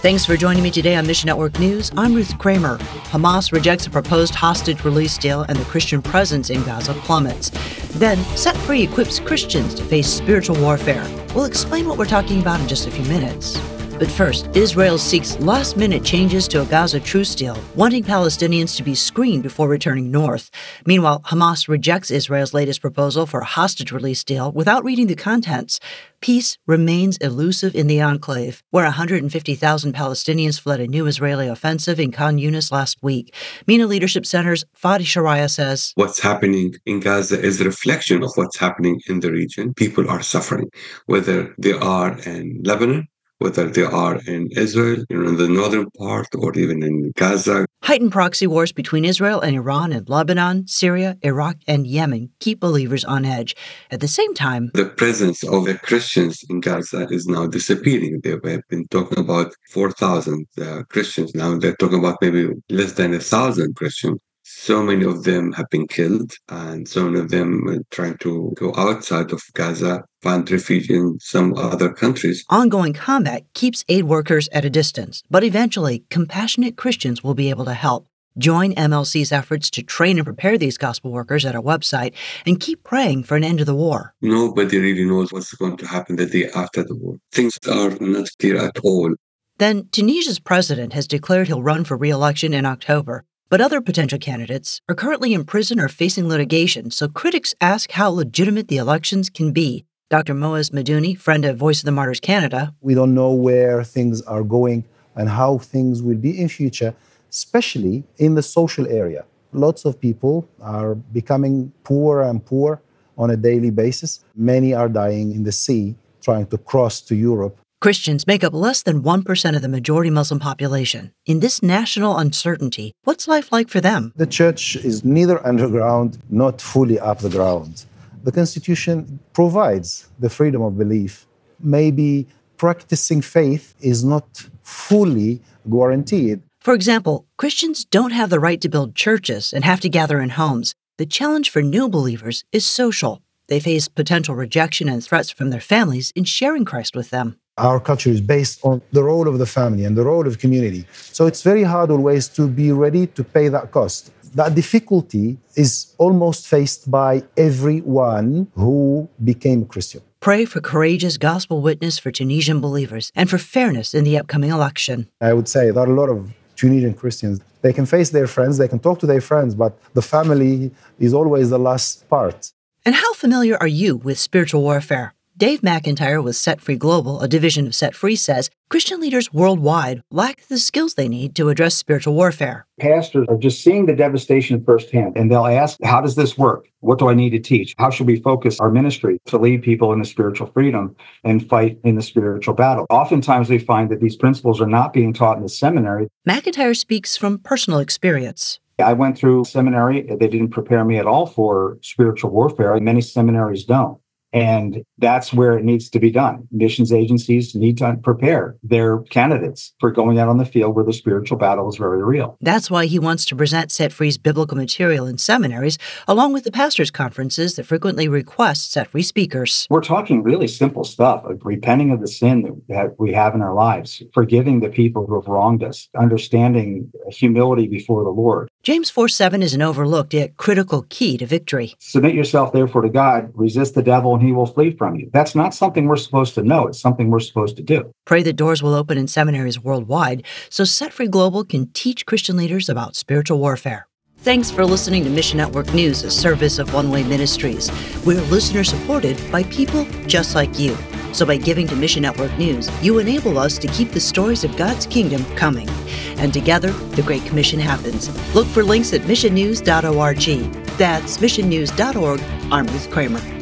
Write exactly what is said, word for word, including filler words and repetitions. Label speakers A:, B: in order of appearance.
A: Thanks for joining me today on Mission Network News. I'm Ruth Kramer. Hamas rejects a proposed hostage release deal and the Christian presence in Gaza plummets. Then, Set Free equips Christians to face spiritual warfare. We'll explain what we're talking about in just a few minutes. But first, Israel seeks last-minute changes to a Gaza truce deal, wanting Palestinians to be screened before returning north. Meanwhile, Hamas rejects Israel's latest proposal for a hostage release deal without reading the contents. Peace remains elusive in the enclave, where one hundred fifty thousand Palestinians fled a new Israeli offensive in Khan Yunis last week. MENA Leadership Center's Fadi Sharaya says,
B: what's happening in Gaza is a reflection of what's happening in the region. People are suffering, whether they are in Lebanon, whether they are in Israel, you know, in the northern part, or even in Gaza.
A: Heightened proxy wars between Israel and Iran in Lebanon, Syria, Iraq, and Yemen keep believers on edge. At the same time,
B: the presence of the Christians in Gaza is now disappearing. They have been talking about four thousand uh, Christians. Now they're talking about maybe less than one thousand Christians. So many of them have been killed, and so many of them are trying to go outside of Gaza, find refuge in some other countries.
A: Ongoing combat keeps aid workers at a distance, but eventually, compassionate Christians will be able to help. Join M L C's efforts to train and prepare these gospel workers at our website, and keep praying for an end to the war.
B: Nobody really knows what's going to happen the day after the war. Things are not clear at all.
A: Then, Tunisia's president has declared he'll run for re-election in October. But other potential candidates are currently in prison or facing litigation, so critics ask how legitimate the elections can be. Doctor Moaz Madouni, friend of Voice of the Martyrs Canada.
C: We don't know where things are going and how things will be in future, especially in the social area. Lots of people are becoming poorer and poorer on a daily basis. Many are dying in the sea, trying to cross to Europe.
A: Christians make up less than one percent of the majority Muslim population. In this national uncertainty, what's life like for them?
C: The church is neither underground, not fully up the ground. The Constitution provides the freedom of belief. Maybe practicing faith is not fully guaranteed.
A: For example, Christians don't have the right to build churches and have to gather in homes. The challenge for new believers is social. They face potential rejection and threats from their families in sharing Christ with them.
C: Our culture is based on the role of the family and the role of community. So it's very hard always to be ready to pay that cost. That difficulty is almost faced by everyone who became a Christian.
A: Pray for courageous gospel witness for Tunisian believers and for fairness in the upcoming election.
C: I would say there are a lot of Tunisian Christians. They can face their friends, they can talk to their friends, but the family is always the last part.
A: And how familiar are you with spiritual warfare? Dave McIntyre with Set Free Global, a division of Set Free, says Christian leaders worldwide lack the skills they need to address spiritual warfare.
D: Pastors are just seeing the devastation firsthand, and they'll ask, how does this work? What do I need to teach? How should we focus our ministry to lead people into spiritual freedom and fight in the spiritual battle? Oftentimes we find that these principles are not being taught in the seminary.
A: McIntyre speaks from personal experience.
D: I went through seminary. They didn't prepare me at all for spiritual warfare. Many seminaries don't. And that's where it needs to be done. Missions agencies need to prepare their candidates for going out on the field where the spiritual battle is very real.
A: That's why he wants to present Set Free's biblical material in seminaries, along with the pastors' conferences that frequently request Set Free speakers.
D: We're talking really simple stuff, like repenting of the sin that we have in our lives, forgiving the people who have wronged us, understanding humility before the Lord.
A: James four seven is an overlooked yet critical key to victory.
D: Submit yourself, therefore, to God, resist the devil, and he will flee from you. That's not something we're supposed to know. It's something we're supposed to do.
A: Pray that doors will open in seminaries worldwide so Set Free Global can teach Christian leaders about spiritual warfare. Thanks for listening to Mission Network News, a service of One Way Ministries. We're listener-supported by people just like you. So by giving to Mission Network News, you enable us to keep the stories of God's kingdom coming. And together, the Great Commission happens. Look for links at mission news dot org. That's mission news dot org. I'm Ruth Kramer.